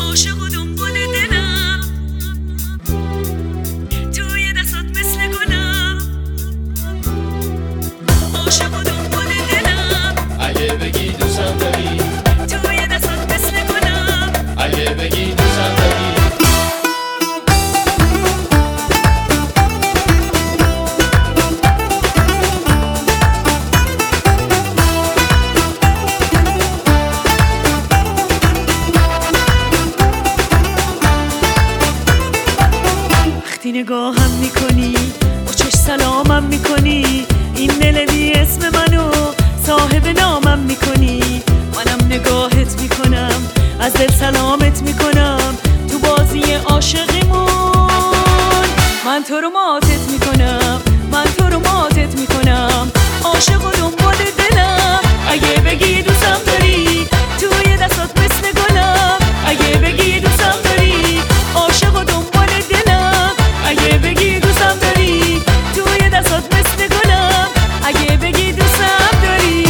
عاشق و دنبال دلم، توی دستات مثل گلم، عاشق و دنبال دلم. اگه بگی دوستم داری، توی دستات مثل گلم، اگه بگی دوستم داری. وقتی نگاهم میکنی با چش سلامم میکنی، این دل بی اسم منو صاحب نامم میکنی. منم نگاهت میکنم، از دل سلامت میکنم، تو بازی عاشقیمون من تو رو ماتت میکنم، من تو رو ماتت میکنم. عاشق و دنبال دلم، اگه بگی دوستم داری، توی دستات مثل گلم. اگه بگی دوستم داری، عاشق و دنبال دلم. اگه بگی دوستم داری، توی دستات مثل گلم. اگه بگی دوستم داری.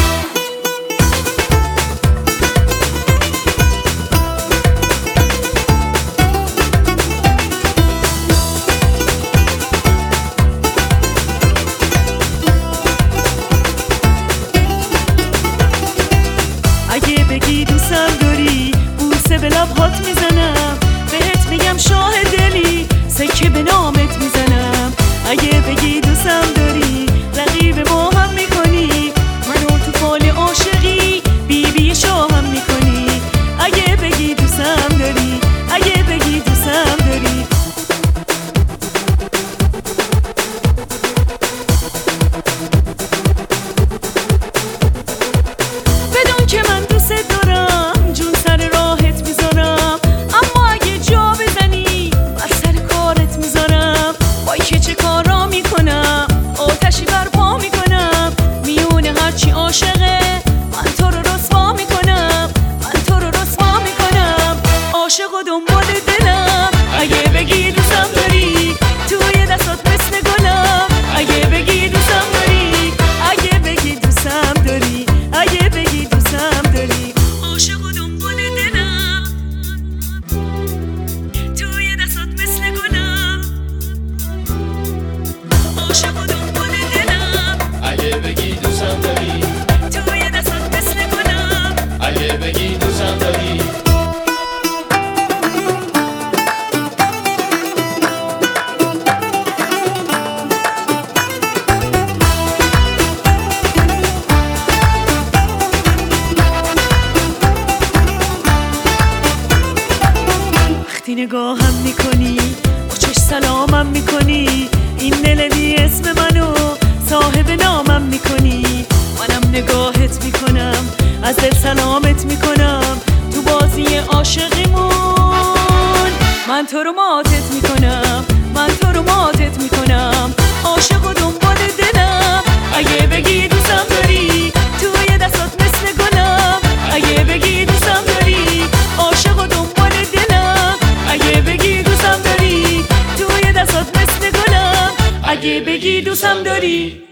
اگه بگی دوستم داری، بوسه به لبهات میزنم، بهت میگم شاه دلی، سکه به نامت میزنم. اگه بگی دوستم داری، رقیب ما هم میکنی، منو تو فال عاشقی بی شاهم میکنی. اگه بگی دوستم داری، اگه بگی دوستم داری. بدون که من دوست دارم، جون سر راهت میذارم، اما اگه جا بزنی بر سر کارت میذارم. وای که چه کارا میکنم، آتشی برپا میکنم، میون هرچی عاشقه من تو رو رسوا میکنم، من تو رو رسوا میکنم. عاشق و دنبال دلم، اگه بگی دوستم داری، توی دستات مثل گلم. اگه بگی دوستم داری، اگه بگی دوستم داری، اگه بگی دوستم داری. عاشق و دنبال دلم، توی دستات مثل گلم، عاشق و دنبال دلم. اگه بگی دوستم داری، توی دستات مثل گلم. اگه بگی دوستم داری. وقتی نگاهم میکنی با چش سلامم میکنی، این دل بی اسم منو صاحب نامم میکنی. منم نگاهت میکنم، از دل سلامت میکنم، تو بازی عاشقیمون من تو رو ماتت میکنم، من تو رو ماتت میکنم. عاشق و دنبال دلم، اگه بگی دوستم داری، توی دستات مثل گلم. اگه بگی دوستم داری، عاشق و دنبال دلم. اگه بگی دوستم داری، توی دستات مثل گلم. اگه بگی دوستم داری.